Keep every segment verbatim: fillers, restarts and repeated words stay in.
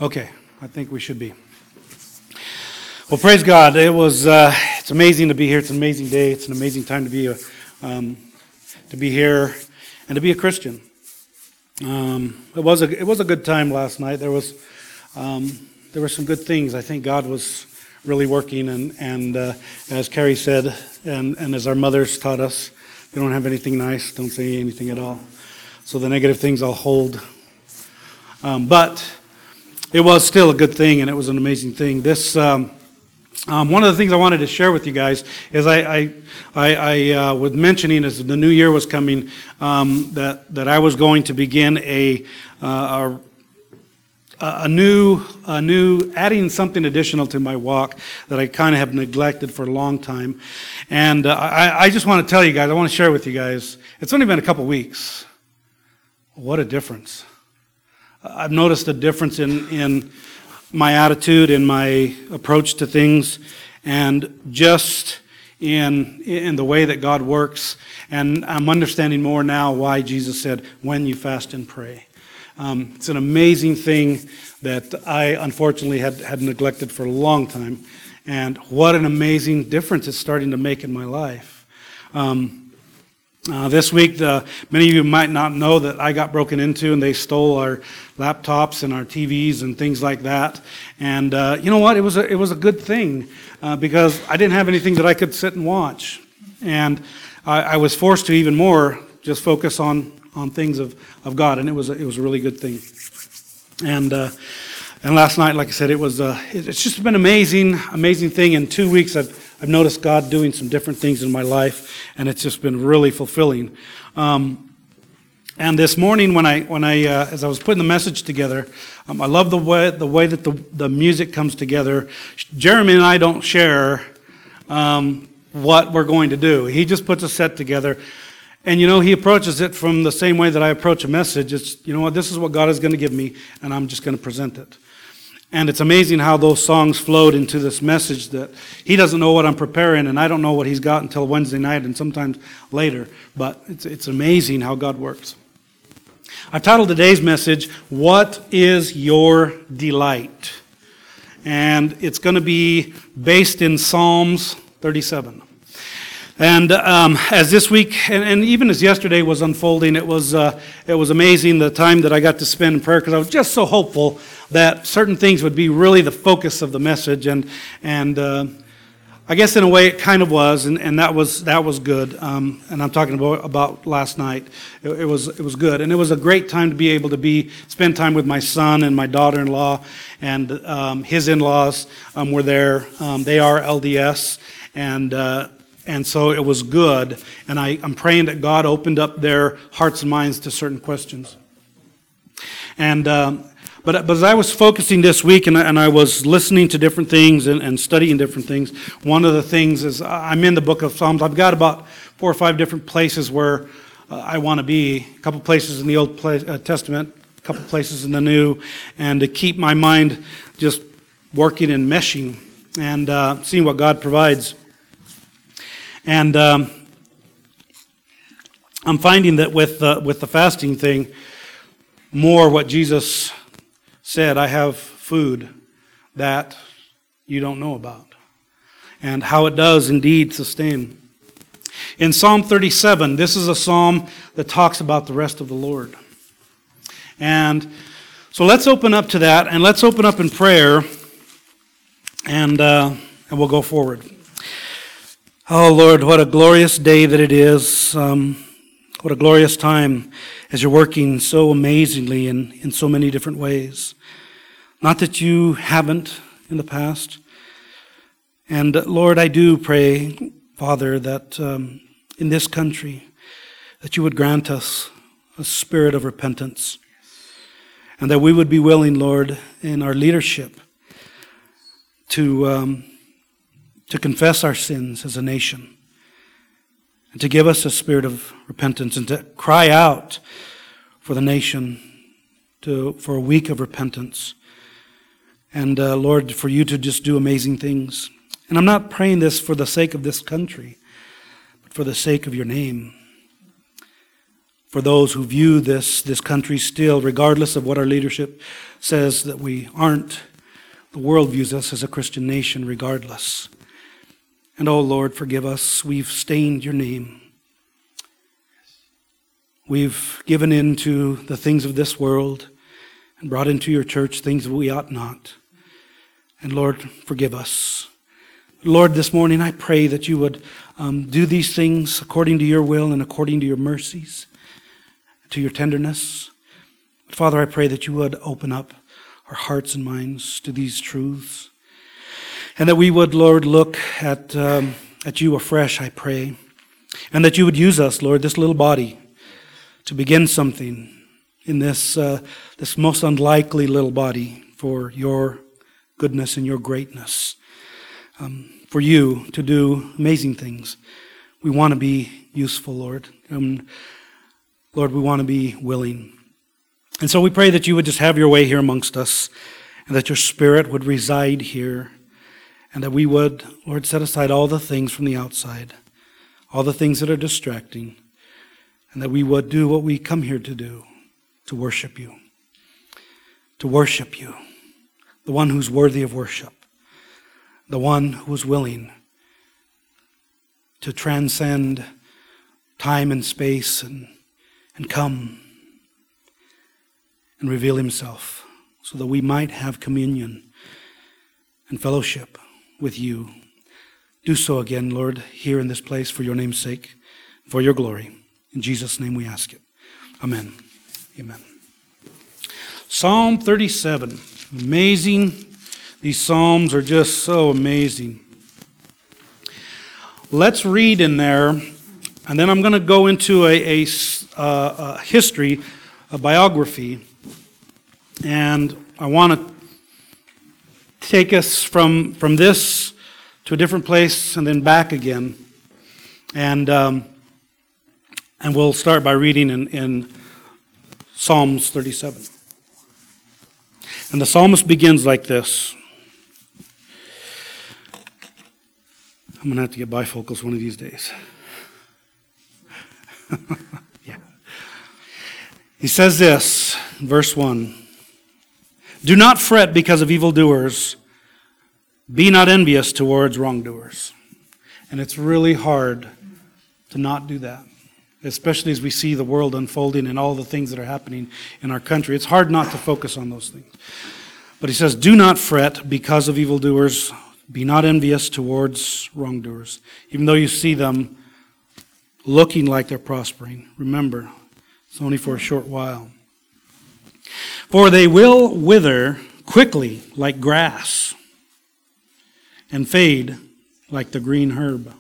Okay, I think we should be. Well, praise God. It was. Uh, it's amazing to be here. It's an amazing day. It's an amazing time to be a, um, to be here and to be a Christian. Um, it was a it was a good time last night. There was um, there were some good things. I think God was really working, and and uh, as Carrie said, and and as our mothers taught us, if you don't have anything nice, don't say anything at all. So the negative things I'll hold. Um, but it was still a good thing, and it was an amazing thing. This um, um, one of the things I wanted to share with you guys is I I, I, I uh, was mentioning as the new year was coming um, that that I was going to begin a uh, a, a new a new adding something additional to my walk that I kind of have neglected for a long time, and uh, I I just want to tell you guys, I want to share with you guys. It's only been a couple weeks. What a difference. I've noticed a difference in, in my attitude, in my approach to things, and just in in the way that God works. And I'm understanding more now why Jesus said, when you fast and pray. Um, it's an amazing thing that I unfortunately had, had neglected for a long time. And what an amazing difference it's starting to make in my life. Um, Uh, this week, the, many of you might not know that I got broken into and they stole our laptops and our T Vs and things like that. And uh, you know what? It was a, it was a good thing uh, because I didn't have anything that I could sit and watch. And I, I was forced to even more just focus on, on things of, of God. And it was a, it was a really good thing. And uh, and last night, like I said, it was uh, it, it's just been an amazing, amazing thing. In two weeks, I've I've noticed God doing some different things in my life, and it's just been really fulfilling. Um, and this morning, when I, when I, uh, as I was putting the message together, um, I love the way the way that the the music comes together. Jeremy and I don't share um, what we're going to do. He just puts a set together, and you know he approaches it from the same way that I approach a message. It's you know what this is what God is going to give me, and I'm just going to present it. And it's amazing how those songs flowed into this message that he doesn't know what I'm preparing, and I don't know what he's got until Wednesday night and sometimes later. But it's it's amazing how God works. I've titled today's message, What is Your Delight? And it's going to be based in Psalms thirty-seven. And um, as this week, and, and even as yesterday was unfolding, it was uh, it was amazing the time that I got to spend in prayer because I was just so hopeful that certain things would be really the focus of the message, and and uh, I guess in a way it kind of was, and, and that was that was good. Um, and I'm talking about about last night. It, it was it was good, and it was a great time to be able to be spend time with my son and my daughter-in-law, and um, his in-laws um, were there. Um, they are L D S, and. Uh, And so it was good, and I, I'm praying that God opened up their hearts and minds to certain questions. And um, but, but as I was focusing this week, and I, and I was listening to different things and, and studying different things, one of the things is I'm in the book of Psalms. I've got about four or five different places where uh, I want to be. A couple places in the Old place, uh, Testament, a couple places in the New, and to keep my mind just working and meshing and uh, seeing what God provides. And um, I'm finding that with the, with the fasting thing, more what Jesus said, I have food that you don't know about, and how it does indeed sustain. In Psalm thirty-seven, this is a psalm that talks about the rest of the Lord. And so let's open up to that, and let's open up in prayer, and uh, and we'll go forward. Oh, Lord, what a glorious day that it is. Um, what a glorious time as you're working so amazingly in, in so many different ways. Not that you haven't in the past. And, uh, Lord, I do pray, Father, that um, in this country, that you would grant us a spirit of repentance. And that we would be willing, Lord, in our leadership to... Um, to confess our sins as a nation, and to give us a spirit of repentance, and to cry out for the nation to for a week of repentance. And uh, Lord, for you to just do amazing things. And I'm not praying this for the sake of this country, but for the sake of your name. for those who view this, this country still, regardless of what our leadership says that we aren't. The world views us as a Christian nation regardless. And oh Lord, forgive us. We've stained your name. We've given in to the things of this world and brought into your church things that we ought not. And Lord, forgive us. Lord, this morning I pray that you would um, do these things according to your will and according to your mercies, to your tenderness. Father, I pray that you would open up our hearts and minds to these truths. And that we would, Lord, look at, um, at you afresh, I pray. And that you would use us, Lord, this little body, to begin something in this, uh, this most unlikely little body for your goodness and your greatness. Um, for you to do amazing things. We want to be useful, Lord. Um, Lord, we want to be willing. And so we pray that you would just have your way here amongst us, and that your Spirit would reside here, and that we would, Lord, set aside all the things from the outside, all the things that are distracting, and that we would do what we come here to do, to worship you. To worship you, the one who's worthy of worship, the one who is willing to transcend time and space and, and come and reveal himself so that we might have communion and fellowship with you. Do so again, Lord, here in this place for your name's sake, for your glory. In Jesus' name we ask it. Amen. Amen. Psalm thirty-seven. Amazing. These Psalms are just so amazing. Let's read in there, and then I'm going to go into a, a, a history, a biography, and I want to take us from, from this to a different place and then back again. And um, and we'll start by reading in, in Psalms thirty-seven. And the psalmist begins like this. I'm going to have to get bifocals one of these days. Yeah. He says this, verse one. Do not fret because of evildoers. Be not envious towards wrongdoers. And it's really hard to not do that, especially as we see the world unfolding and all the things that are happening in our country. It's hard not to focus on those things. But he says, do not fret because of evildoers. Be not envious towards wrongdoers. Even though you see them looking like they're prospering, remember, it's only for a short while. For they will wither quickly like grass and fade like the green herb.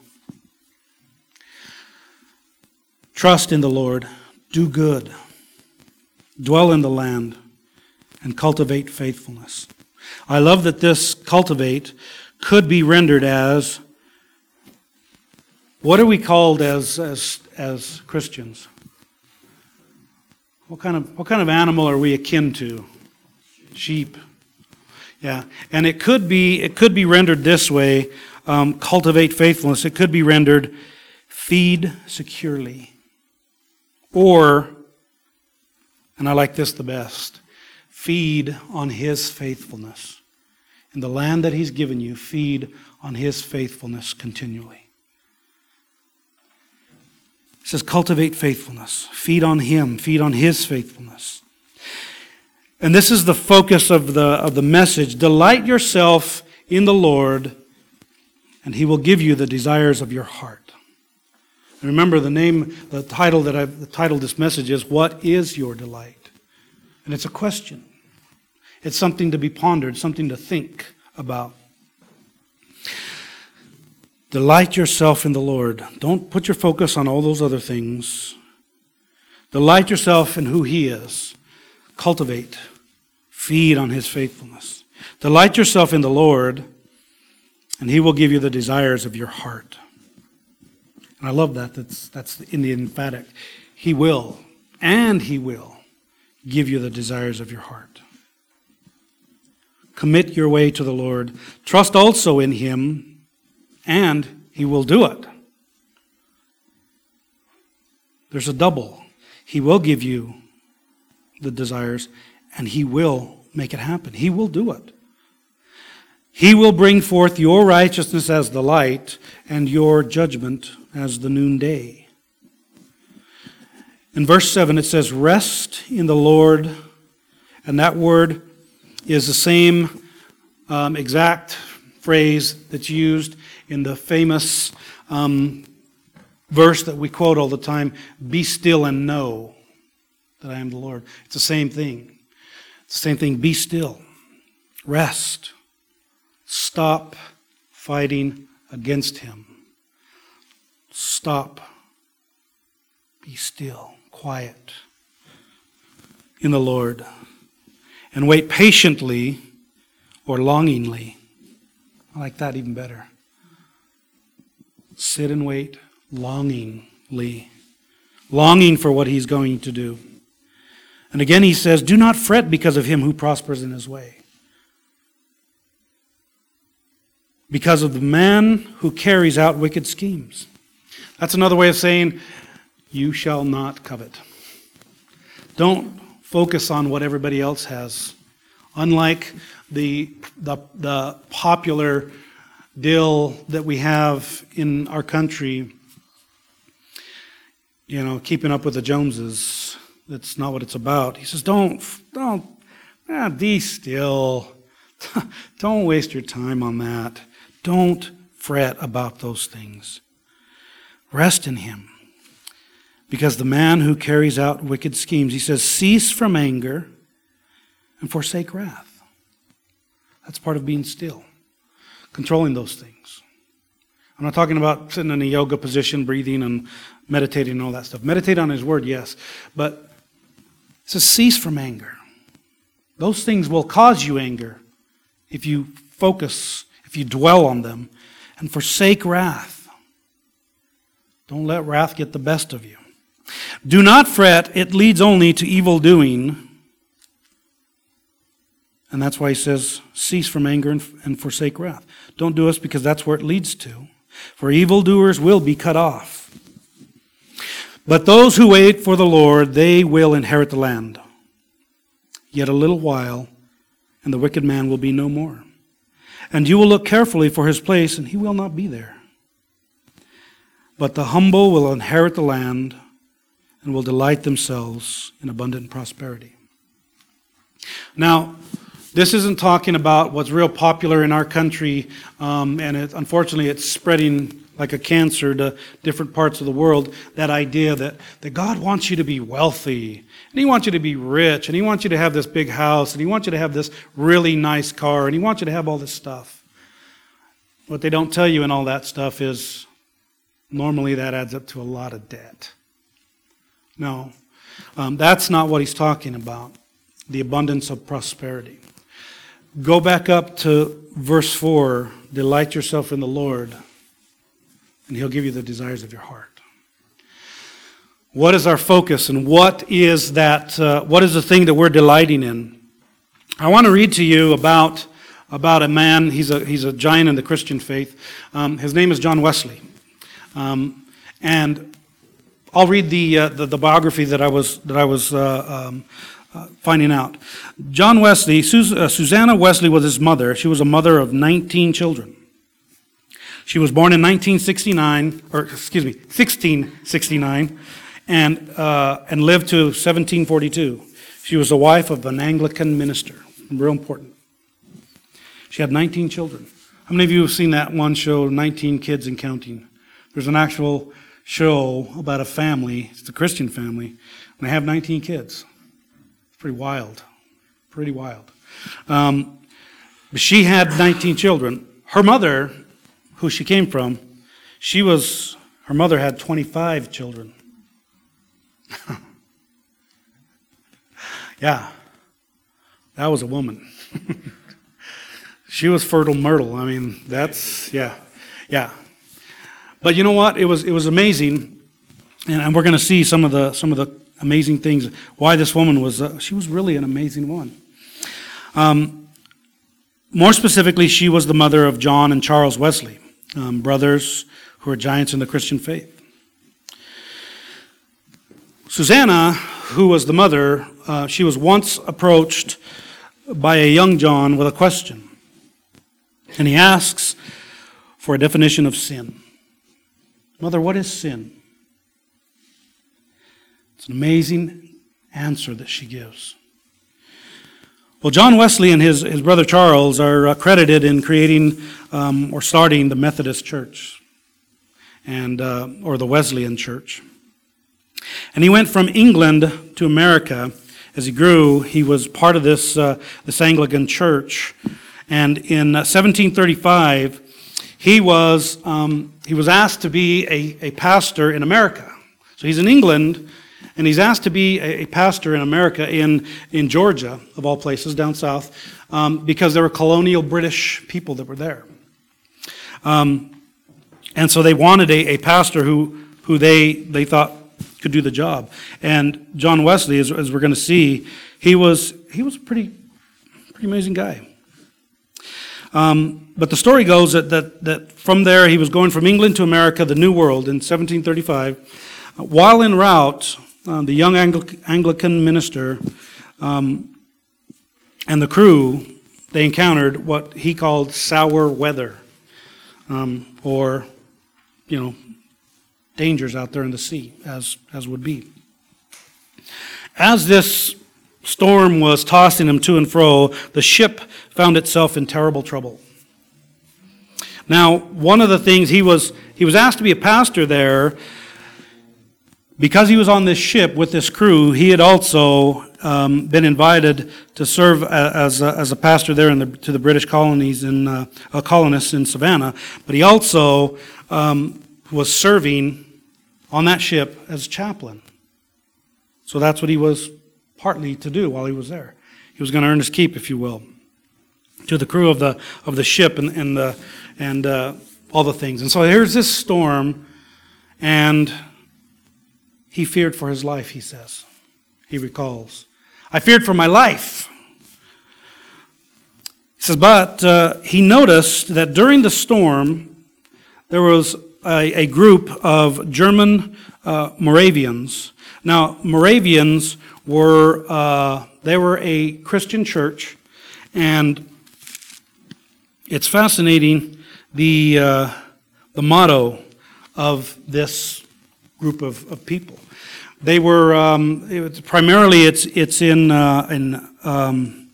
Trust in the Lord, do good, dwell in the land, and cultivate faithfulness. I love that this cultivate could be rendered as, what are we called as as as Christians? What kind of what kind of animal are we akin to? Sheep. Yeah, and it could be it could be rendered this way: um, cultivate faithfulness. It could be rendered feed securely, or, and I like this the best, feed on His faithfulness. In the land that He's given you, feed on His faithfulness continually. It says cultivate faithfulness. Feed on Him. Feed on His faithfulness. And this is the focus of the, of the message. Delight yourself in the Lord, and He will give you the desires of your heart. And remember, the name, the title that I've the title of this message is, What is your delight? And it's a question. It's something to be pondered, something to think about. Delight yourself in the Lord. Don't put your focus on all those other things. Delight yourself in who He is. Cultivate. Feed on His faithfulness. Delight yourself in the Lord, and He will give you the desires of your heart. And I love that. That's, that's in the emphatic. He will, and He will give you the desires of your heart. Commit your way to the Lord. Trust also in Him, and He will do it. There's a double. He will give you the desires, and He will make it happen. He will do it. He will bring forth your righteousness as the light and your judgment as the noonday. In verse seven it says, rest in the Lord. And that word is the same um, exact phrase that's used in the famous um, verse that we quote all the time, be still and know that I am the Lord. It's the same thing. It's the same thing. Be still. Rest. Stop fighting against Him. Stop. Be still. Quiet. In the Lord. And wait patiently or longingly. I like that even better. Sit and wait longingly. Longing for what He's going to do. And again He says, do not fret because of him who prospers in his way. Because of the man who carries out wicked schemes. That's another way of saying, you shall not covet. Don't focus on what everybody else has. Unlike the, the, the popular deal that we have in our country, you know, keeping up with the Joneses. That's not what it's about. He says, don't, don't, ah, be still. Don't waste your time on that. Don't fret about those things. Rest in Him. Because the man who carries out wicked schemes, he says, cease from anger and forsake wrath. That's part of being still. Controlling those things. I'm not talking about sitting in a yoga position, breathing and meditating and all that stuff. Meditate on His Word, yes. But it says cease from anger. Those things will cause you anger if you focus, if you dwell on them. And forsake wrath. Don't let wrath get the best of you. Do not fret, it leads only to evil doing. And that's why He says, cease from anger and, and forsake wrath. Don't do this because that's where it leads to. For evildoers will be cut off. But those who wait for the Lord, they will inherit the land. Yet a little while, and the wicked man will be no more. And you will look carefully for his place, and he will not be there. But the humble will inherit the land, and will delight themselves in abundant prosperity. Now, this isn't talking about what's real popular in our country, um, and it, unfortunately it's spreading like a cancer to different parts of the world, that idea that, that God wants you to be wealthy, and He wants you to be rich, and He wants you to have this big house, and He wants you to have this really nice car, and He wants you to have all this stuff. What they don't tell you in all that stuff is normally that adds up to a lot of debt. No, um, that's not what He's talking about, the abundance of prosperity. Go back up to verse four, delight yourself in the Lord, and He'll give you the desires of your heart. What is our focus, and what is that? Uh, what is the thing that we're delighting in? I want to read to you about, about a man. He's a, he's a giant in the Christian faith. Um, his name is John Wesley. Um, and I'll read the, uh, the the biography that I was that I was uh, um, uh, finding out. John Wesley, Sus- uh, Susanna Wesley was his mother. She was a mother of nineteen children. She was born in nineteen sixty-nine, or excuse me, sixteen sixty-nine, and uh, and lived to seventeen forty-two. She was the wife of an Anglican minister. Real important. She had nineteen children. How many of you have seen that one show, nineteen Kids and Counting? There's an actual show about a family, it's a Christian family, and they have nineteen kids. It's pretty wild. Pretty wild. Um, but she had nineteen children. Her mother, who she came from, she was, her mother had twenty-five children. Yeah, that was a woman. She was fertile myrtle. I mean, that's, yeah, yeah. But you know what? It was it was amazing, and we're going to see some of the some of the amazing things. Why this woman was uh, she was really an amazing woman. Um, more specifically, she was the mother of John and Charles Wesley, um, brothers who are giants in the Christian faith. Susanna, who was the mother, uh, she was once approached by a young John with a question. And he asks for a definition of sin. Mother, what is sin? It's an amazing answer that she gives. Well, John Wesley and his, his brother Charles are credited in creating um, or starting the Methodist Church, and uh, or the Wesleyan Church. And he went from England to America. As he grew, he was part of this, uh, this Anglican church. And in seventeen thirty-five, he was, um, he was asked to be a, a pastor in America. So he's in England, and he's asked to be a, a pastor in America, in, in Georgia, of all places, down south, um, because there were colonial British people that were there. Um, and so they wanted a, a pastor who, who they, they thought could do the job. And John Wesley, as, as we're going to see, he was he was a pretty pretty amazing guy. Um, but the story goes that, that that from there he was going from England to America, the New World, in seventeen thirty-five. Uh, while en route, uh, the young Angli- Anglican minister um, and the crew, they encountered what he called sour weather, um, or you know. dangers out there in the sea, as, as would be. As this storm was tossing him to and fro, the ship found itself in terrible trouble. Now, one of the things, he was he was asked to be a pastor there. Because he was on this ship with this crew, he had also um, been invited to serve as a, as a pastor there in the, to the British colonies in uh, uh, colonists in Savannah. But he also um, was serving on that ship as chaplain. So that's what he was partly to do while he was there. He was going to earn his keep, if you will, to the crew of the of the ship and and the and uh, all the things. And so here's this storm, and he feared for his life. He says, he recalls, "I feared for my life." He says, but uh, he noticed that during the storm there was A, a group of German uh, Moravians. Now, Moravians were uh, they were a Christian church, and it's fascinating the uh, the motto of this group of, of people. They were um, it, primarily it's it's in uh, in um,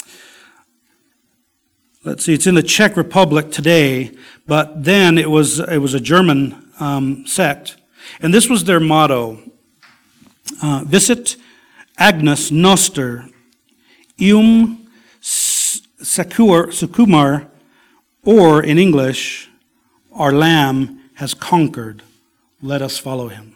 let's see, it's in the Czech Republic today. But then it was it was a German um, sect, and this was their motto: uh, "Visit Agnus Noster, eum secur, secumar," or in English, "Our Lamb has conquered. Let us follow him."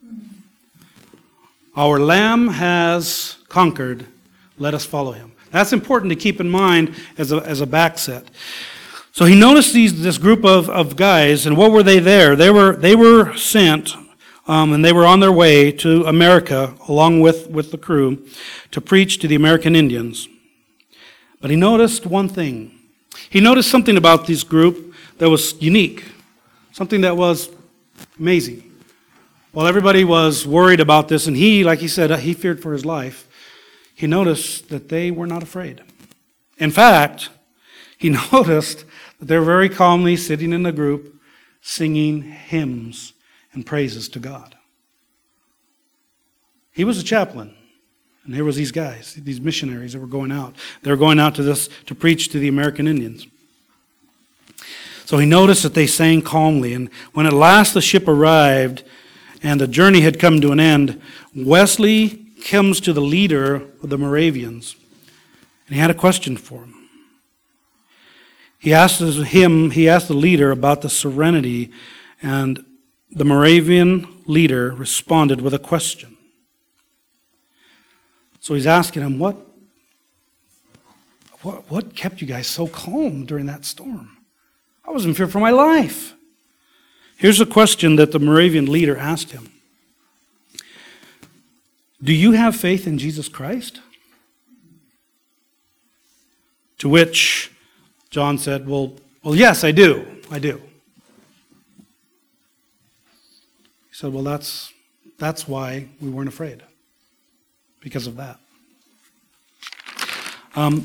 Our Lamb has conquered. Let us follow him. That's important to keep in mind as a as a backset. So he noticed these this group of, of guys, and what were they there? They were they were sent, um, and they were on their way to America along with, with the crew to preach to the American Indians. But he noticed one thing. He noticed something about this group that was unique, something that was amazing. While everybody was worried about this, and he, like he said, he feared for his life, he noticed that they were not afraid. In fact, he noticed that they're very calmly sitting in a group singing hymns and praises to God. He was a chaplain, and here was these guys, these missionaries that were going out. They were going out to this to preach to the American Indians. So he noticed that they sang calmly, and when at last the ship arrived and the journey had come to an end, Wesley comes to the leader of the Moravians, and he had a question for him. He asked him, he asked the leader about the serenity, and the Moravian leader responded with a question. So he's asking him, what, what, what kept you guys so calm during that storm? I was in fear for my life. Here's a question that the Moravian leader asked him. Do you have faith in Jesus Christ? To which John said, well, well, yes, I do. I do. He said, well, that's that's why we weren't afraid. because of that. Um,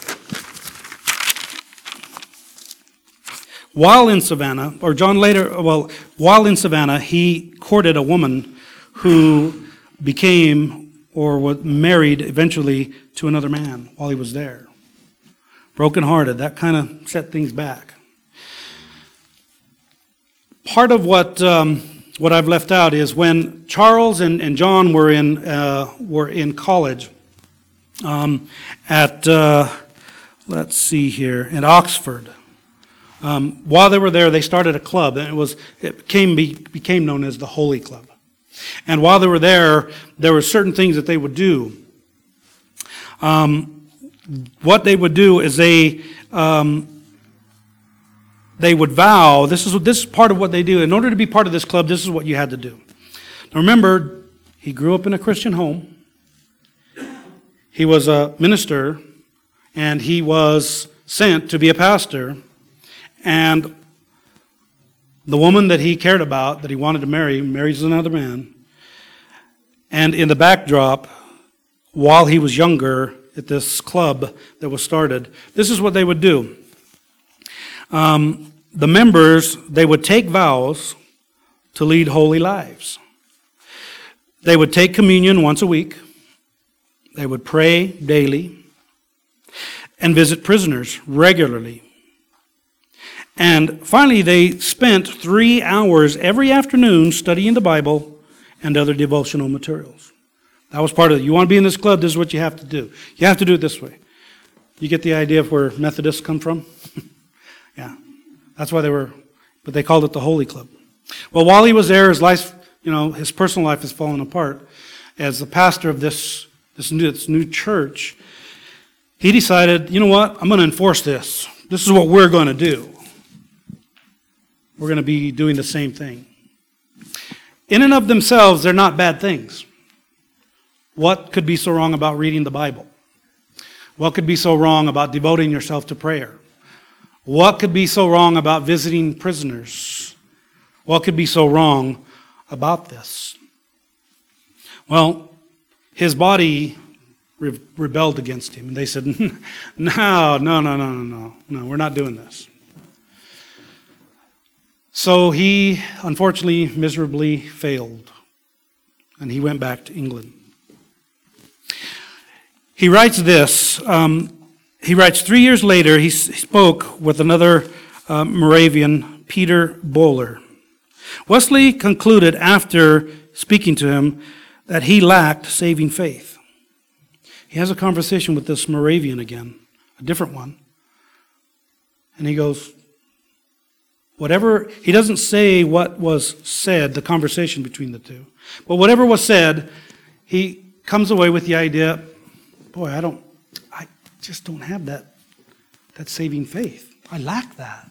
while in Savannah, or John later, well, while in Savannah, he courted a woman who became or was married eventually to another man while he was there. Brokenhearted, that kind of set things back. Part of what um, what I've left out is when Charles and, and John were in uh, were in college um, at uh, let's see here at Oxford. Um, while they were there, they started a club, and it was it became be, became known as the Holy Club. And while they were there, there were certain things that they would do. Um, what they would do is they um, they would vow. This is this is part of what they do. In order to be part of this club, this is what you had to do. Now remember, he grew up in a Christian home. He was a minister, and he was sent to be a pastor. And the woman that he cared about, that he wanted to marry, marries another man. And in the backdrop, while he was younger at this club that was started, this is what they would do. Um, the members, they would take vows to lead holy lives. They would take communion once a week. They would pray daily and visit prisoners regularly. And finally, they spent three hours every afternoon studying the Bible and other devotional materials. That was part of it. You want to be in this club, this is what you have to do. You have to do it this way. You get the idea of where Methodists come from? Yeah. That's why they were, but they called it the Holy Club. Well, while he was there, his life, you know, his personal life has fallen apart. As the pastor of this, this new, this new church, he decided, you know what, I'm going to enforce this. This is what we're going to do. We're going to be doing the same thing. In and of themselves, they're not bad things. What could be so wrong about reading the Bible? What could be so wrong about devoting yourself to prayer? What could be so wrong about visiting prisoners? What could be so wrong about this? Well, his body re- rebelled against him. And they said, no, no, no, no, no, no, no, we're not doing this. So he, unfortunately, miserably failed, and he went back to England. He writes this. Um, he writes, three years later, he spoke with another uh, Moravian, Peter Böhler. Wesley concluded after speaking to him that he lacked saving faith. He has a conversation with this Moravian again, a different one. And he goes, whatever, he doesn't say what was said, the conversation between the two. But whatever was said, he comes away with the idea, boy, I don't, I just don't have that, that saving faith. I lack that.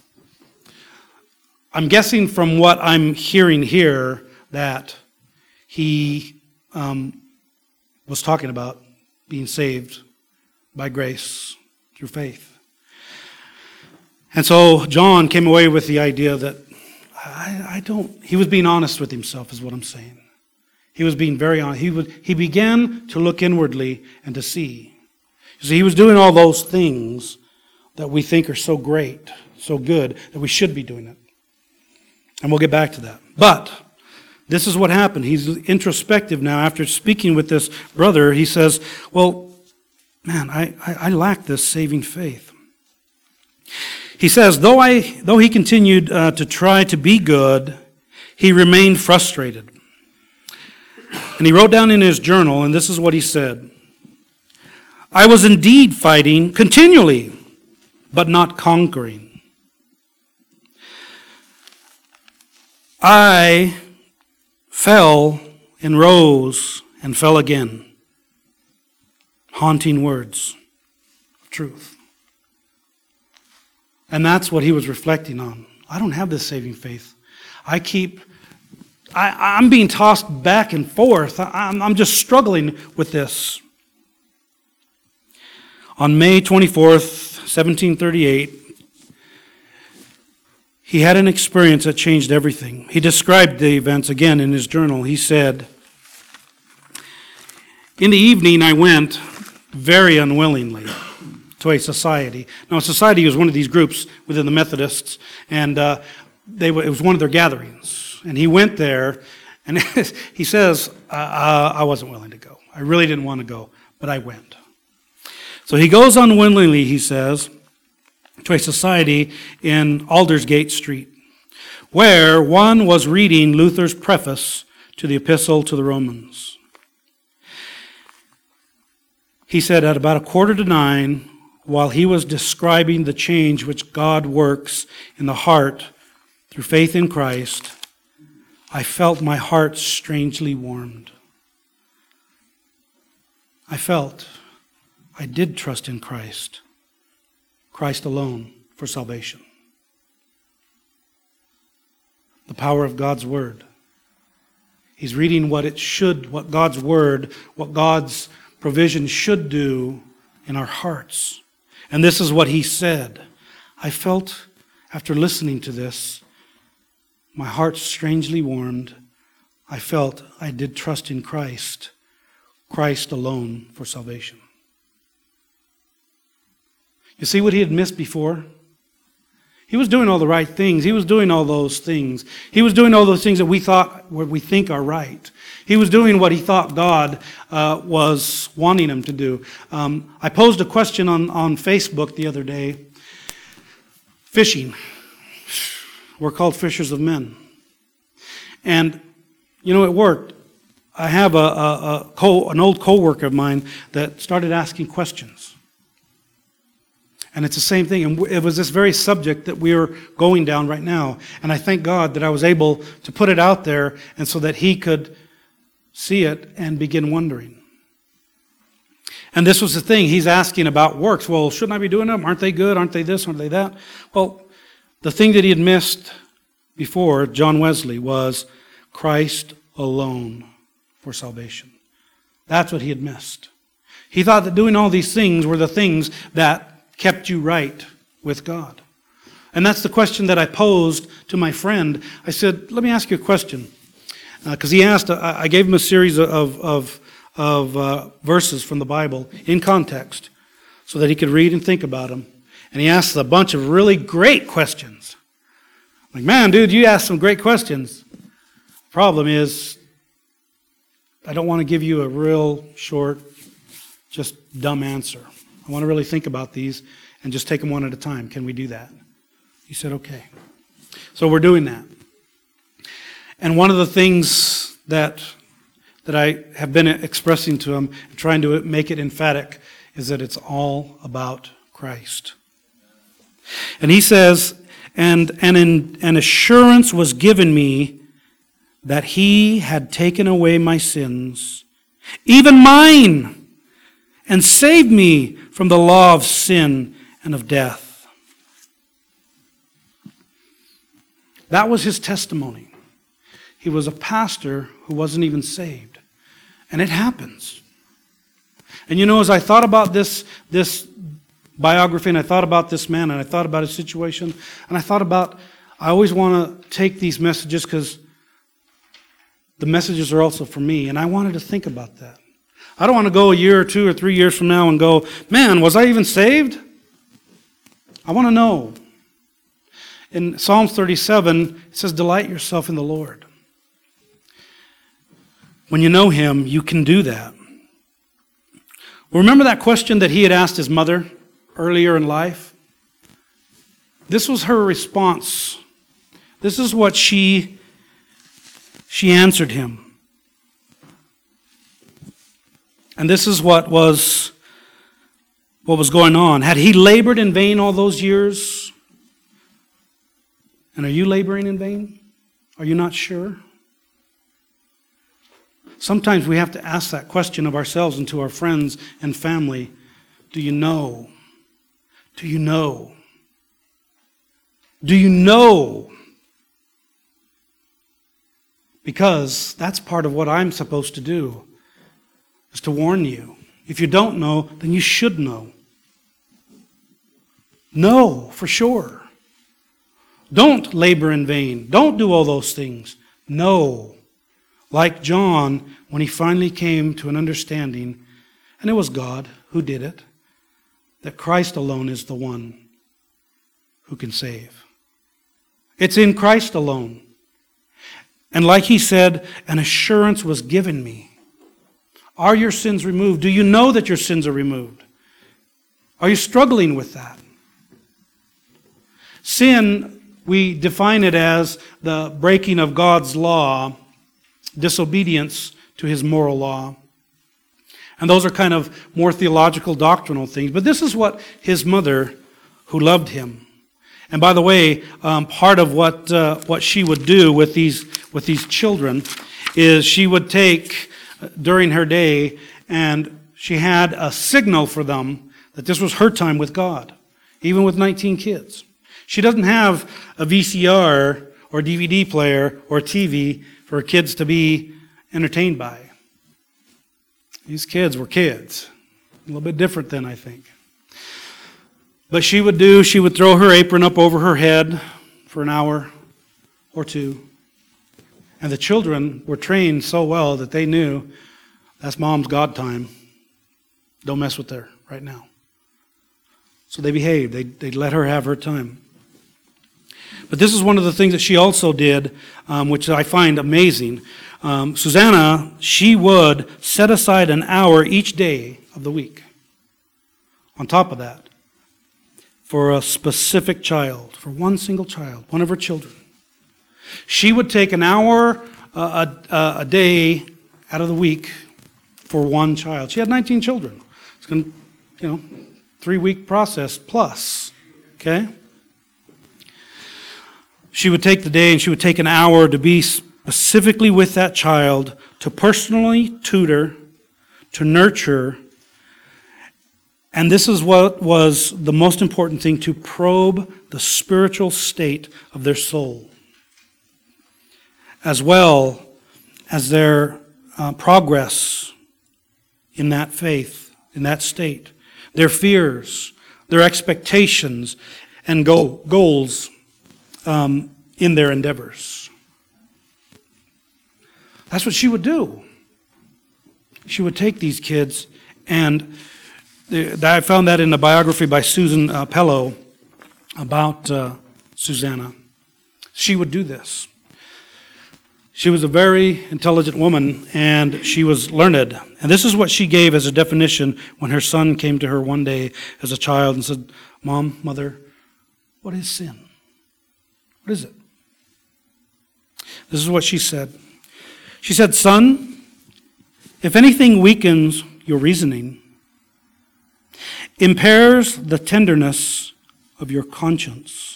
I'm guessing from what I'm hearing here that he um, was talking about being saved by grace through faith. And so John came away with the idea that I, I don't, he was being honest with himself is what I'm saying. He was being very honest. He, would, he began to look inwardly and to see. You see, he was doing all those things that we think are so great, so good, that we should be doing it. And we'll get back to that. But this is what happened. He's introspective now. After speaking with this brother, he says, well, man, I, I, I lack this saving faith. He says, though I, though he continued uh, to try to be good, he remained frustrated. And he wrote down in his journal, and this is what he said. I was indeed fighting continually, but not conquering. I fell and rose and fell again. Haunting words of truth. And that's what he was reflecting on. I don't have this saving faith. I keep, I, I'm being tossed back and forth. I, I'm, I'm just struggling with this. On May twenty-fourth, seventeen thirty-eight, he had an experience that changed everything. He described the events again in his journal. He said, In the evening, I went very unwillingly to a society. Now, a society was one of these groups within the Methodists, and uh, they, it was one of their gatherings. And he went there, and he says, uh, I wasn't willing to go. I really didn't want to go, but I went. So he goes unwillingly, he says, to a society in Aldersgate Street, where one was reading Luther's preface to the Epistle to the Romans. He said at about a quarter to nine, while he was describing the change which God works in the heart through faith in Christ, I felt my heart strangely warmed. I felt I did trust in Christ, Christ alone for salvation. The power of God's Word. He's reading what it should, what God's Word, what God's provision should do in our hearts. And this is what he said. I felt, after listening to this, my heart strangely warmed. I felt I did trust in Christ, Christ alone for salvation. You see what he had missed before? He was doing all the right things. He was doing all those things. He was doing all those things that we thought, what we think are right. He was doing what he thought God uh, was wanting him to do. Um, I posed a question on, on Facebook the other day. Fishing. We're called fishers of men. And, you know, it worked. I have a, a, a co, an old co-worker of mine that started asking questions. And it's the same thing. And it was this very subject that we are going down right now. And I thank God that I was able to put it out there and so that he could see it and begin wondering. And this was the thing. He's asking about works. Well, shouldn't I be doing them? Aren't they good? Aren't they this? Aren't they that? Well, the thing that he had missed before, John Wesley, was Christ alone for salvation. That's what he had missed. He thought that doing all these things were the things that kept you right with God. And that's the question that I posed to my friend. I said, let me ask you a question. Because uh, he asked, uh, I gave him a series of, of, of uh, verses from the Bible in context so that he could read and think about them. And he asked a bunch of really great questions. I'm like, man, dude, you asked some great questions. The problem is, I don't want to give you a real short, just dumb answer. I want to really think about these and just take them one at a time. Can we do that? He said, okay. So we're doing that. And one of the things that that I have been expressing to him, and trying to make it emphatic, is that it's all about Christ. And he says, and, and in, an assurance was given me that he had taken away my sins, even mine, and saved me from the law of sin and of death. That was his testimony. He was a pastor who wasn't even saved. And it happens. And you know, as I thought about this, this biography, and I thought about this man, and I thought about his situation, and I thought about, I always want to take these messages because the messages are also for me, and I wanted to think about that. I don't want to go a year or two or three years from now and go, man, was I even saved? I want to know. In Psalms thirty-seven, it says, delight yourself in the Lord. When you know him, you can do that. Remember that question that he had asked his mother earlier in life? This was her response. This is what she, she answered him. And this is what was, what was going on. Had he labored in vain all those years? And are you laboring in vain? Are you not sure? Sometimes we have to ask that question of ourselves and to our friends and family. Do you know? Do you know? Do you know? Because that's part of what I'm supposed to do, is to warn you. If you don't know, then you should know. Know for sure. Don't labor in vain. Don't do all those things. Know. like John when he finally came to an understanding, and it was God who did it, that Christ alone is the one who can save. It's in Christ alone. And like he said, an assurance was given me. Are your sins removed? Do you know that your sins are removed? Are you struggling with that? Sin, we define it as the breaking of God's law, disobedience to his moral law. And those are kind of more theological, doctrinal things. But this is what his mother, who loved him. And by the way, um, part of what uh, what she would do with these with these children is she would take uh, during her day, and she had a signal for them that this was her time with God, even with nineteen kids. She doesn't have a V C R or D V D player or T V for her kids to be entertained by. These kids were kids. A little bit different then, I think. But she would do, she would throw her apron up over her head for an hour or two. And the children were trained so well that they knew that's Mom's God time. Don't mess with her right now. So they behaved. They they let her have her time. But this is one of the things that she also did, um, which I find amazing. Um, Susanna, she would set aside an hour each day of the week, on top of that, for a specific child, for one single child, one of her children. She would take an hour uh, a, a day out of the week for one child. She had nineteen children. It's going to, you know, three-week process plus, okay? She would take the day and she would take an hour to be specifically with that child, to personally tutor, to nurture. And this is what was the most important thing, to probe the spiritual state of their soul, as well as their uh, progress in that faith, in that state, their fears, their expectations, and go- goals um, in their endeavors. That's what she would do. She would take these kids, and I found that in a biography by Susan uh, Pello about uh, Susanna. She would do this. She was a very intelligent woman, and she was learned. And this is what she gave as a definition when her son came to her one day as a child and said, "Mom, Mother, what is sin? What is it?" This is what she said. She said, "Son, if anything weakens your reasoning, impairs the tenderness of your conscience,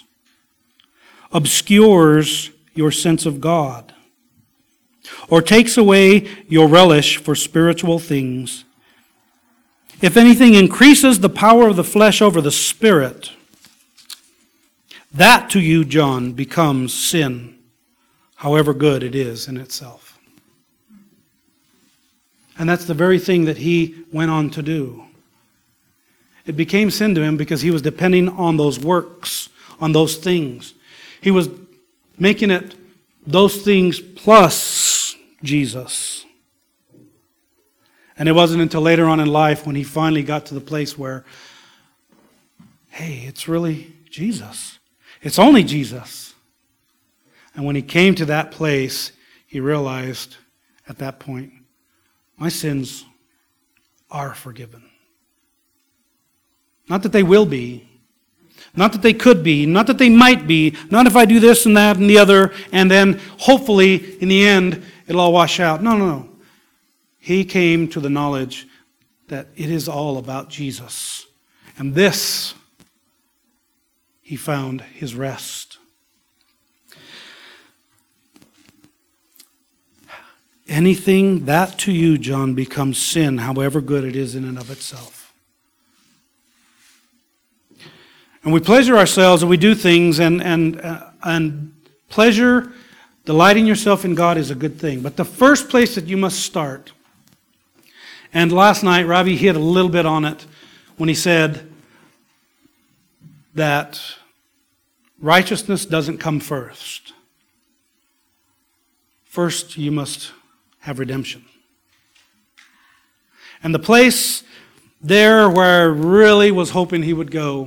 obscures your sense of God, or takes away your relish for spiritual things, if anything increases the power of the flesh over the spirit, that to you, John, becomes sin, however good it is in itself." And that's the very thing that he went on to do. It became sin to him because he was depending on those works, on those things. He was making it those things plus Jesus. And it wasn't until later on in life when he finally got to the place where, hey, it's really Jesus. It's only Jesus. And when he came to that place, he realized at that point, my sins are forgiven. Not that they will be. Not that they could be. Not that they might be. Not if I do this and that and the other, and then hopefully in the end it'll all wash out. No, no, no. He came to the knowledge that it is all about Jesus. And this, he found his rest. Anything that to you, John, becomes sin, however good it is in and of itself. And we pleasure ourselves and we do things, and and uh, and pleasure, delighting yourself in God is a good thing. But the first place that you must start, and last night Robbie hit a little bit on it when he said that righteousness doesn't come first. First, you must have redemption. And the place there where I really was hoping he would go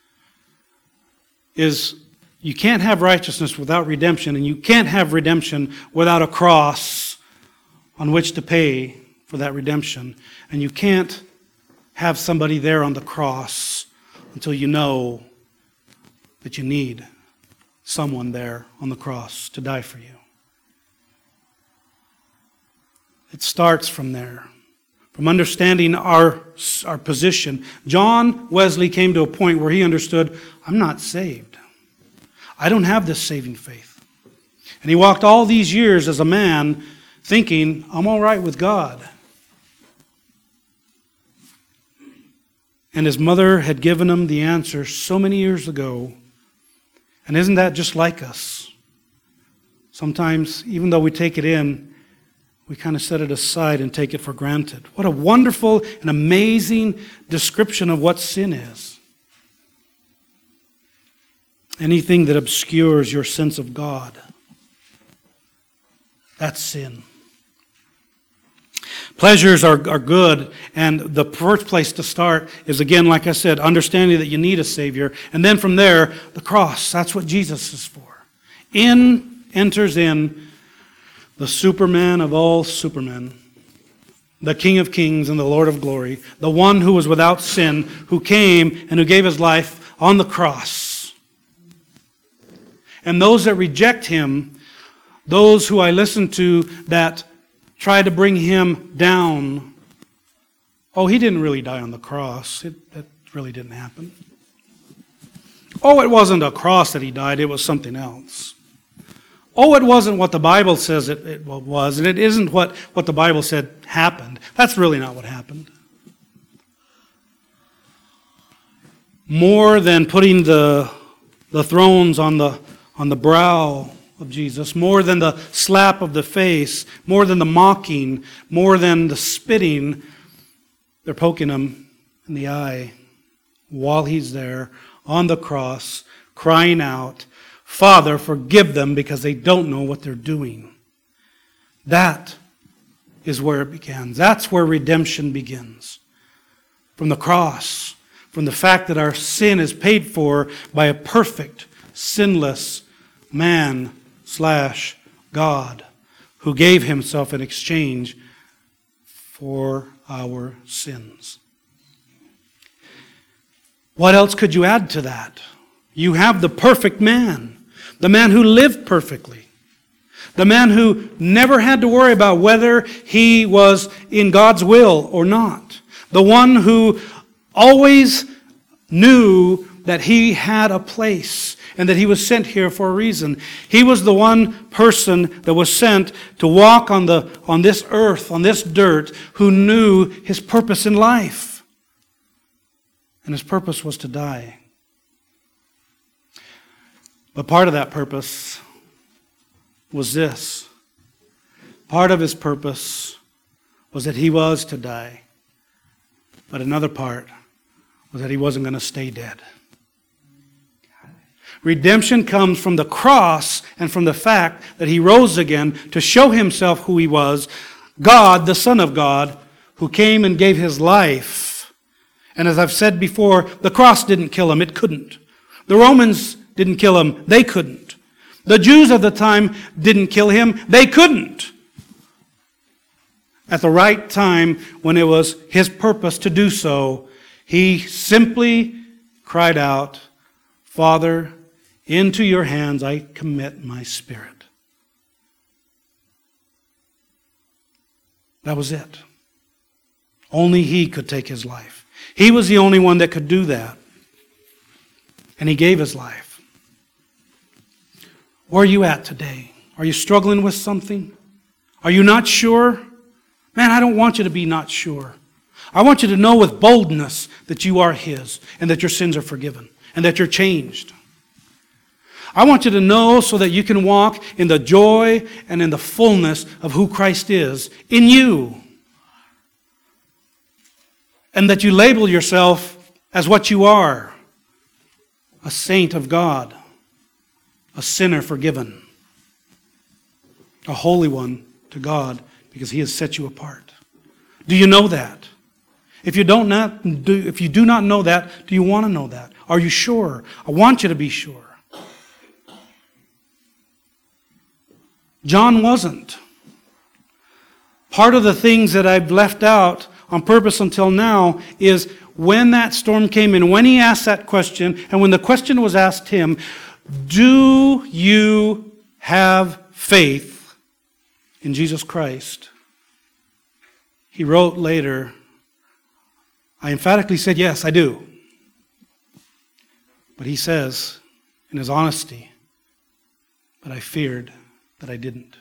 is you can't have righteousness without redemption, and you can't have redemption without a cross on which to pay for that redemption. And you can't have somebody there on the cross until you know that you need someone there on the cross to die for you. It starts from there, from understanding our, our position. John Wesley came to a point where he understood, I'm not saved. I don't have this saving faith. And he walked all these years as a man thinking, I'm all right with God. And his mother had given him the answer so many years ago. And isn't that just like us? Sometimes, even though we take it in, we kind of set it aside and take it for granted. What a wonderful and amazing description of what sin is. Anything that obscures your sense of God, that's sin. Pleasures are, are good, and the first place to start is, again, like I said, understanding that you need a Savior. And then from there, the cross. That's what Jesus is for. In enters in the Superman of all supermen, the King of kings and the Lord of glory, the one who was without sin, who came and who gave his life on the cross. And those that reject him, those who I listen to that try to bring him down. Oh, he didn't really die on the cross. It, that really didn't happen. Oh, it wasn't a cross that he died. It was something else. Oh, it wasn't what the Bible says it, it was, and it isn't what, what the Bible said happened. That's really not what happened. More than putting the, the thrones on the, on the brow of Jesus, more than the slap of the face, more than the mocking, more than the spitting, they're poking him in the eye while he's there on the cross, crying out, Father, forgive them because they don't know what they're doing. That is where it begins. That's where redemption begins. From the cross, from the fact that our sin is paid for by a perfect, sinless man slash God who gave himself in exchange for our sins. What else could you add to that? You have the perfect man, the man who lived perfectly, the man who never had to worry about whether he was in God's will or not, the one who always knew that he had a place and that he was sent here for a reason. He was the one person that was sent to walk on the on this earth, on this dirt, who knew his purpose in life. And his purpose was to die. But part of that purpose was this. Part of his purpose was that he was to die. But another part was that he wasn't going to stay dead. Redemption comes from the cross and from the fact that he rose again to show himself who he was, God, the Son of God, who came and gave his life. And as I've said before, the cross didn't kill him. It couldn't. The Romans didn't kill him. They couldn't. The Jews of the time didn't kill him. They couldn't. At the right time, when it was his purpose to do so, he simply cried out, Father, into your hands I commit my spirit. That was it. Only he could take his life. He was the only one that could do that. And he gave his life. Where are you at today? Are you struggling with something? Are you not sure? Man, I don't want you to be not sure. I want you to know with boldness that you are his and that your sins are forgiven and that you're changed. I want you to know so that you can walk in the joy and in the fullness of who Christ is in you. And that you label yourself as what you are, a saint of God, a sinner forgiven, a holy one to God because He has set you apart. Do you know that? If you don't not, do, if you do not know that, do you want to know that? Are you sure? I want you to be sure. John wasn't. Part of the things that I've left out on purpose until now is when that storm came in, when he asked that question, and when the question was asked him, do you have faith in Jesus Christ? He wrote later, I emphatically said, yes, I do. But he says, in his honesty, but I feared that I didn't.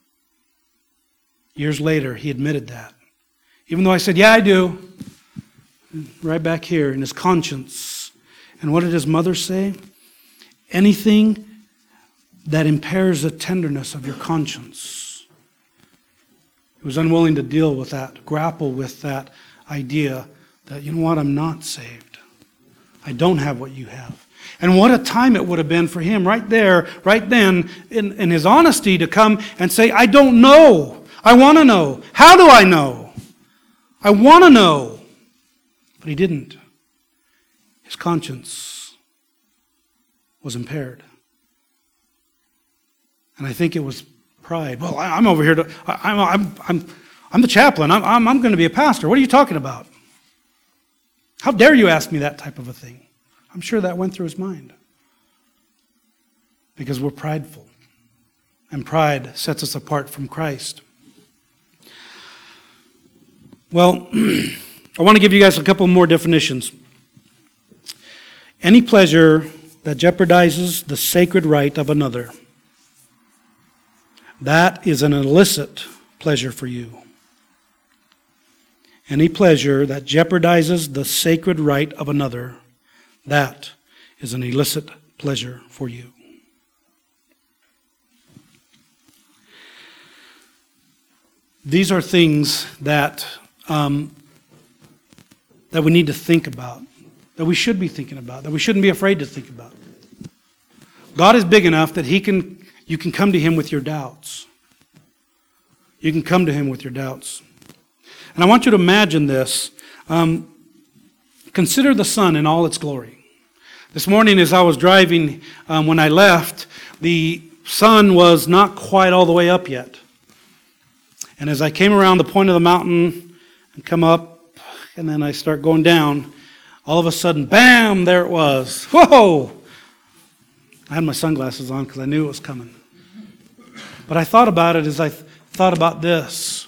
Years later, he admitted that. Even though I said, yeah, I do. Right back here in his conscience. And what did his mother say? Anything that impairs the tenderness of your conscience. He was unwilling to deal with that, grapple with that idea that, you know what, I'm not saved. I don't have what you have. And what a time it would have been for him right there, right then, in, in his honesty to come and say, I don't know. I want to know. How do I know? I want to know. But he didn't. His conscience was impaired. And I think it was pride. Well, I, I'm over here to, I, I'm, I'm, I'm, I'm the chaplain. I'm, I'm, I'm going to be a pastor. What are you talking about? How dare you ask me that type of a thing? I'm sure that went through his mind. Because we're prideful. And pride sets us apart from Christ. Well, I want to give you guys a couple more definitions. Any pleasure that jeopardizes the sacred right of another, that is an illicit pleasure for you. Any pleasure that jeopardizes the sacred right of another, that is an illicit pleasure for you. These are things that um, that we need to think about, that we should be thinking about, that we shouldn't be afraid to think about. God is big enough that He can, you can come to Him with your doubts. You can come to Him with your doubts. And I want you to imagine this. Um, consider the sun in all its glory. This morning as I was driving, um, when I left, the sun was not quite all the way up yet. And as I came around the point of the mountain and come up, and then I start going down, all of a sudden, bam, there it was. Whoa! I had my sunglasses on because I knew it was coming. But I thought about it as I th- thought about this.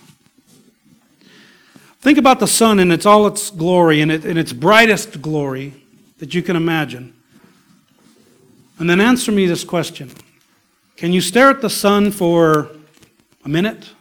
Think about the sun in its all its glory, in, it, in its brightest glory that you can imagine. And then answer me this question. Can you stare at the sun for a minute?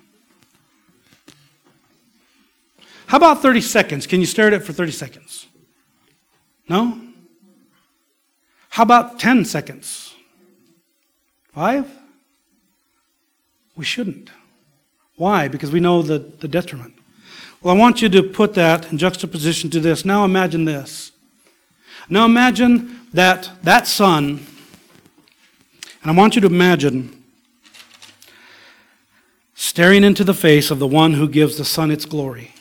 How about thirty seconds? Can you stare at it for thirty seconds? No? How about ten seconds? Five? We shouldn't. Why? Because we know the, the detriment. Well, I want you to put that in juxtaposition to this. Now imagine this. Now imagine that that sun, and I want you to imagine staring into the face of the one who gives the sun its glory.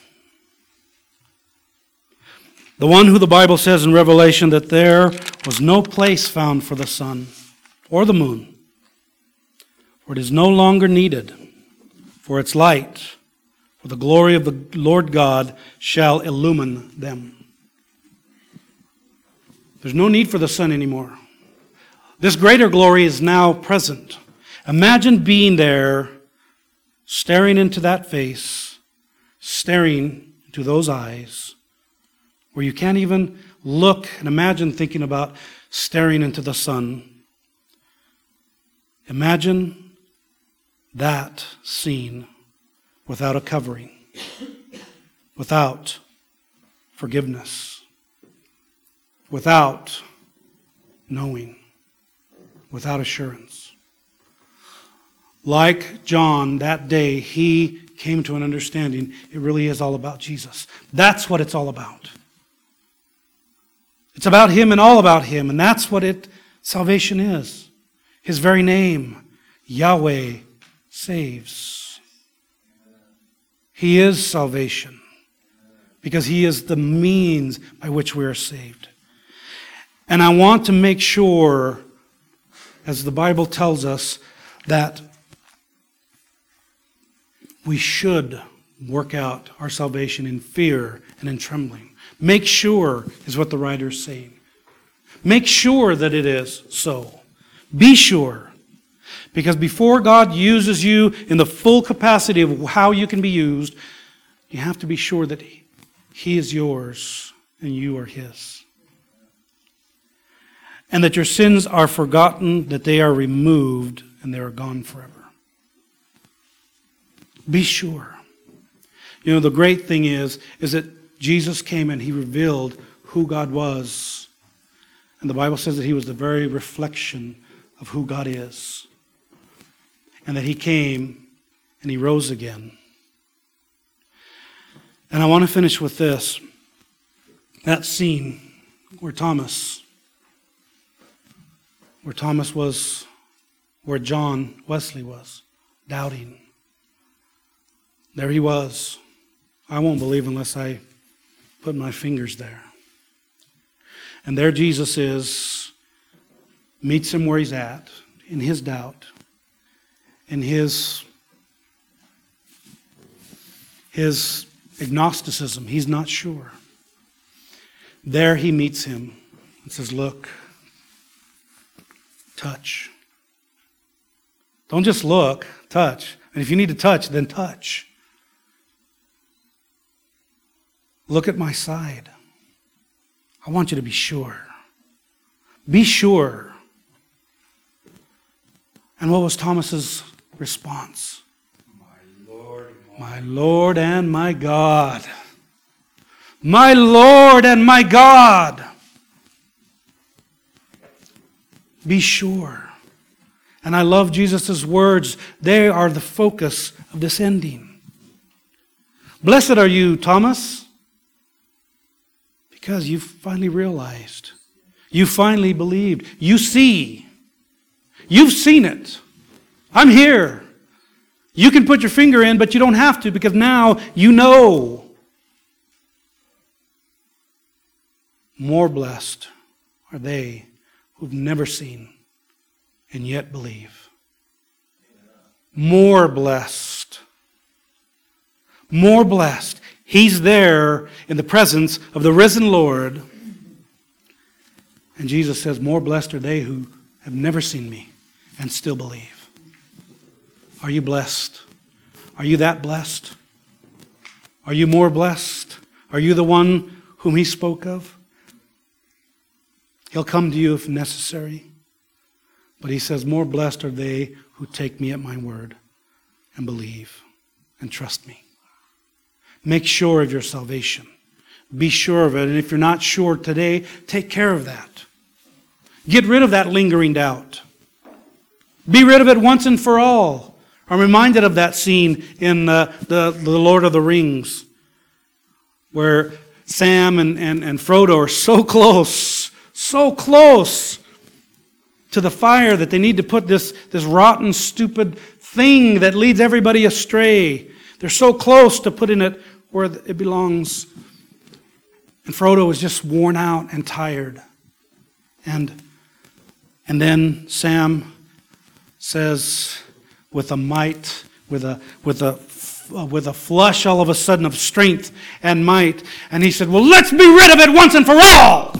The one who the Bible says in Revelation that there was no place found for the sun or the moon, for it is no longer needed for its light, for the glory of the Lord God shall illumine them. There's no need for the sun anymore. This greater glory is now present. Imagine being there, staring into that face, staring into those eyes, where you can't even look and imagine thinking about staring into the sun. Imagine that scene without a covering, without forgiveness, without knowing, without assurance. Like John, that day, he came to an understanding it really is all about Jesus. That's what it's all about. It's about Him and all about Him, and that's what it salvation is. His very name, Yahweh, saves. He is salvation because He is the means by which we are saved. And I want to make sure, as the Bible tells us, that we should work out our salvation in fear and in trembling. Make sure is what the writer is saying. Make sure that it is so. Be sure. Because before God uses you in the full capacity of how you can be used, you have to be sure that He is yours and you are His. And that your sins are forgotten, that they are removed, and they are gone forever. Be sure. You know, the great thing is, is that Jesus came and He revealed who God was. And the Bible says that He was the very reflection of who God is. And that He came and He rose again. And I want to finish with this. That scene where Thomas, where Thomas was, where John Wesley was, doubting. There he was. I won't believe unless I put my fingers there. And there Jesus is, meets him where he's at, in his doubt, in his, his agnosticism. He's not sure. There he meets him and says, look, touch. Don't just look, touch. And if you need to touch, then touch. Look at my side. I want you to be sure. Be sure. And what was Thomas's response? My Lord, my Lord and my God. My Lord and my God. Be sure. And I love Jesus' words. They are the focus of this ending. Blessed are you, Thomas, because you've finally realized. You finally believed. You see. You've seen it. I'm here. You can put your finger in, but you don't have to, because now you know. More blessed are they who've never seen and yet believe. More blessed. More blessed. He's there in the presence of the risen Lord. And Jesus says, more blessed are they who have never seen me and still believe. Are you blessed? Are you that blessed? Are you more blessed? Are you the one whom He spoke of? He'll come to you if necessary. But He says, more blessed are they who take me at my word and believe and trust me. Make sure of your salvation. Be sure of it. And if you're not sure today, take care of that. Get rid of that lingering doubt. Be rid of it once and for all. I'm reminded of that scene in uh, the, the Lord of the Rings, where Sam and, and, and Frodo are so close, so close to the fire that they need to put this, this rotten, stupid thing that leads everybody astray. They're so close to putting it where it belongs. And Frodo is just worn out and tired. And, and then Sam says, with a might, with a, with a, with a flush all of a sudden of strength and might, and he said, well, let's be rid of it once and for all.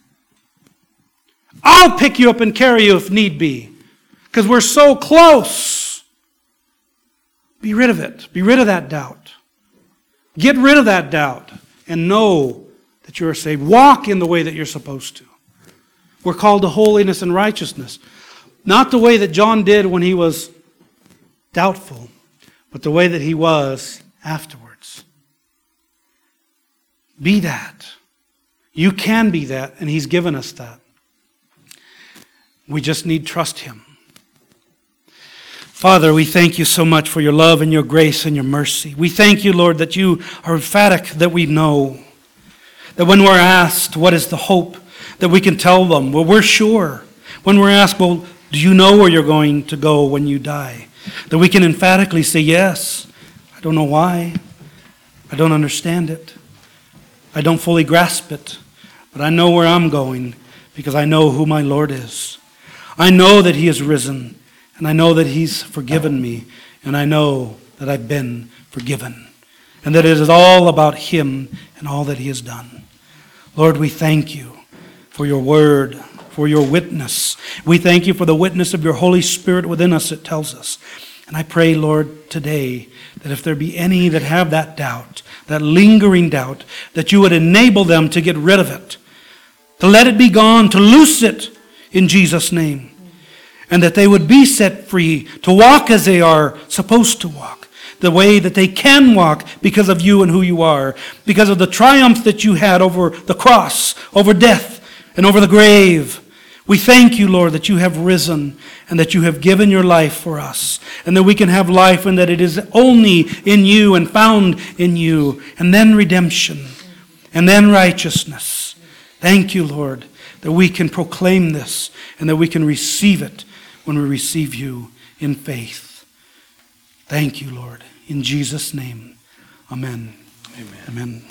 I'll pick you up and carry you if need be, because we're so close. Be rid of it. Be rid of that doubt. Get rid of that doubt and know that you are saved. Walk in the way that you're supposed to. We're called to holiness and righteousness. Not the way that John did when he was doubtful, but the way that he was afterwards. Be that. You can be that, and He's given us that. We just need to trust Him. Father, we thank You so much for Your love and Your grace and Your mercy. We thank You, Lord, that You are emphatic, that we know. That when we're asked, what is the hope, that we can tell them, well, we're sure. When we're asked, well, do you know where you're going to go when you die? That we can emphatically say, yes. I don't know why. I don't understand it. I don't fully grasp it. But I know where I'm going because I know who my Lord is. I know that He is risen, and I know that He's forgiven me, and I know that I've been forgiven, and that it is all about Him and all that He has done. Lord, we thank You for Your word, for Your witness. We thank You for the witness of Your Holy Spirit within us, it tells us. And I pray, Lord, today that if there be any that have that doubt, that lingering doubt, that You would enable them to get rid of it, to let it be gone, to loose it in Jesus' name, and that they would be set free to walk as they are supposed to walk, the way that they can walk because of You and who You are, because of the triumph that You had over the cross, over death, and over the grave. We thank You, Lord, that You have risen and that You have given Your life for us, and that we can have life and that it is only in You and found in You, and then redemption, and then righteousness. Thank You, Lord, that we can proclaim this and that we can receive it when we receive You in faith. Thank You, Lord. In Jesus' name, amen. Amen. Amen.